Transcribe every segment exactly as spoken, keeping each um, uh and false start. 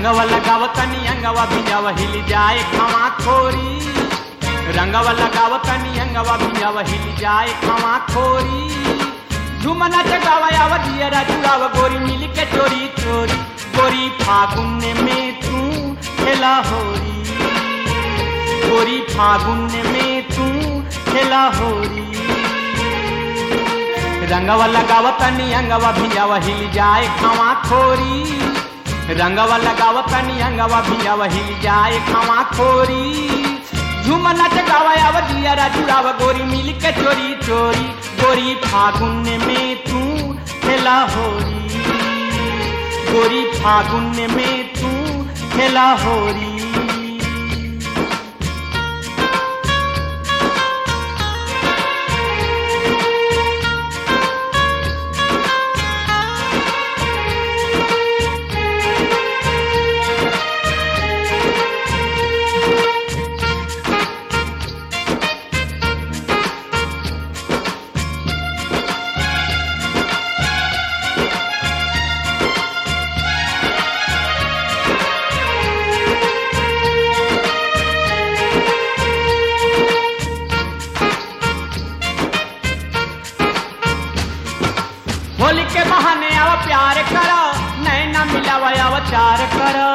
रंगवा लगावतनी अंगवा भिंजावा हिल जाए खवा खोरी रंगवा लगावतनी अंगवा भिंजावा हिल जाए खवा खोरी झुमना जगावा आवा दियरा जुड़ावा गोरी मिल के चोरी चोरी गोरी फागुन में तू खेला होरी गोरी फागुन में तू खेला होरी रंगवा लगावतनी अंगवा भिंजावा हिल जाए खवा खोरी रंगवा लगावतनी अंगवा भिंजावा हिल जाए खवा खोरी झुमना जगावा आवा दियरा जुड़ावा गोरी मिल के चोरी चोरी गोरी फागुन में तू खेला होरी गोरी फागुन में तू खेला होरी होली के बहाने आवा प्यार करो नैना मिलावा आवा चार करो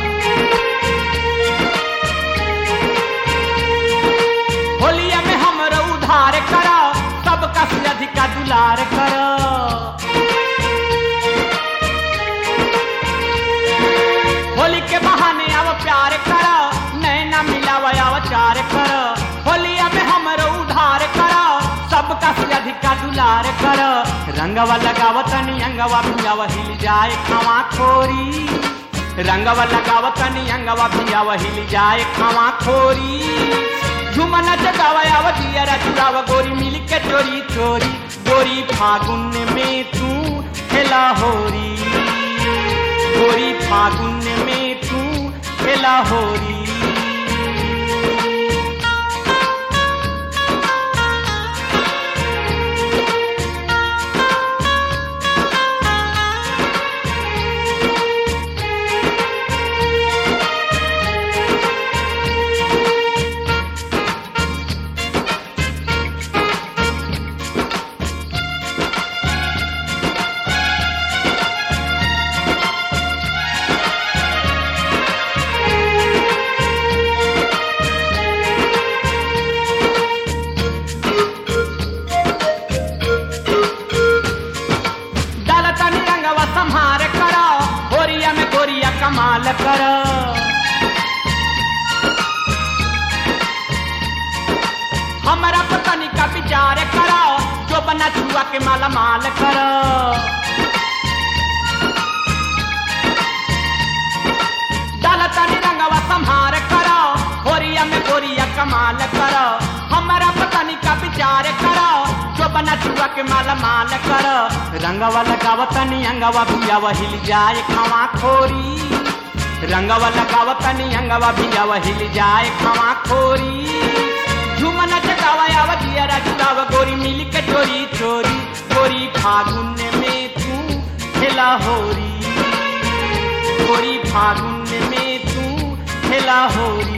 होलिया में हमरो उधार करो सबका से अधिका दुलार करो होली के बहाने आवा प्यार करो नैना मिलावा आवा चार करो होलिया में हमरो उधार करो सबका से अधिका दुलार कर रंगवा लगावतनी अंगवा भिंजावा हिल जाए खवा खोरी रंगवा लगावतनी अंगवा भिंजावा हिल जाए खवा खोरी झुमना जगावा आवा दियरा जुड़ावा गोरी मिल के चोरी चोरी गोरी फागुन में तू खेला होरी गोरी फागुन में तू खेला होरी संहार करो होरिया में गोरिया कमाल करो हमारा पतनी का विचार करो जो बना छुआ के माला माल करो डालतनी रंगवा संहार करो होरिया में गोरिया कमाल करो हमारा पतनी का विचार करो जो बना छुआ के माला माल कर रंगवा लगावतनी अंगवा भिंजावा हिल जाए खवा खोरी रंगवा लगावतनी अंगवा भिंजावा हिल जाए खवा खोरी झुमना जगावा आवा दियरा जुड़ावा गोरी मिल के चोरी चोरी गोरी फागुन में तू खेला होरी गोरी फागुन में तू खेला होरी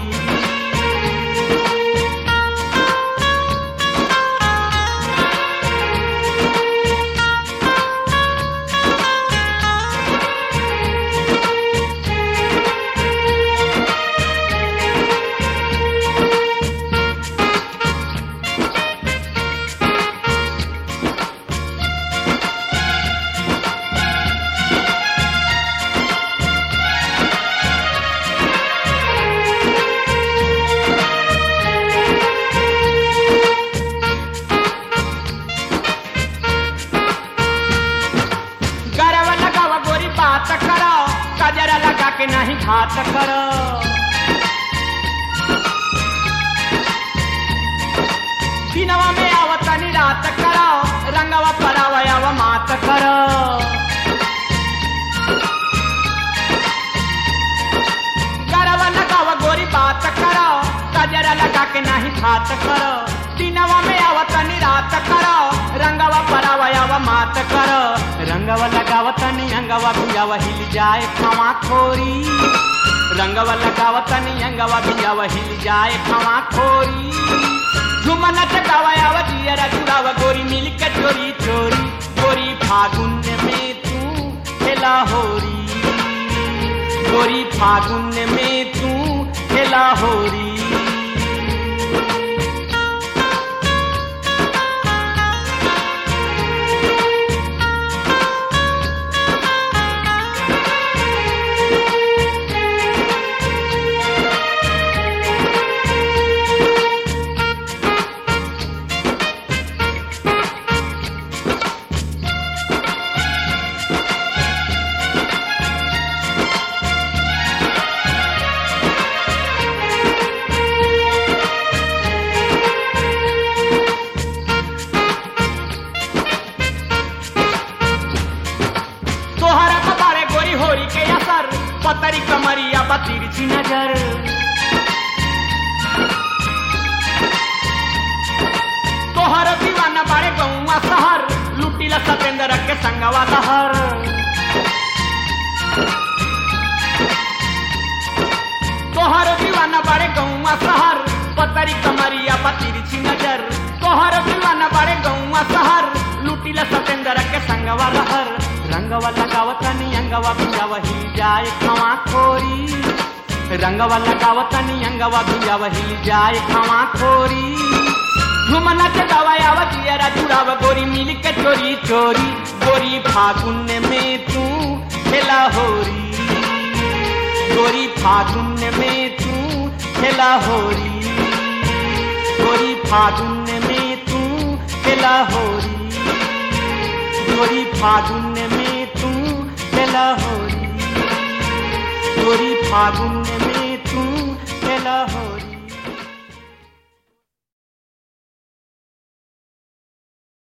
बात करो कजरा लगा के नहीं घात करो दिनवा में आवतनी रात करो रंगवा परावा आवा मात करो गरवा लगावा गोरी बात करो कजरा लगा के नहीं घात करो दिनवा में आवतनी रात करो रंगवा परावा आवा मात करो रंगवा रंगवा लगावतनी अंगवा भियावा हिल जाए खवा खोरी रंगवा लगावतनी अंगवा भियावा हिल जाए खवा खोरी झुमना चकावा आवा जियरा जुड़ावा गोरी मिल के चोरी चोरी गोरी फागुन में तू खेला होरी गोरी फागुन में तू खेला होरी पतरी कमरिया बतिरछी नजर तोहर दीवाना बाड़े गौवा शहर लुटीला सतेंद्र के संगवा लहर तोहर दीवाना बाड़े गौवा शहर पतरी कमरिया बतिरछी नजर तोहर दीवाना बाड़े गौवा शहर लुटीला सतेंद्र के संगवा लहर रंगवा लगावतनी अंगवा भियावा हिल जाए खवा खोरी रंगवा लगावतनी अंगवा भियावा हिल जाए खवा खोरी झुमना चगावा आवा जियरा जुड़ावा गोरी मिल के चोरी चोरी गोरी फागुन में तू खेला होरी गोरी फागुन में तू खेला होरी गोरी फागुन में तू खेला होरी गोरी फागुन में तू खेला होरी गोरी फागुन में तू खेला होरी।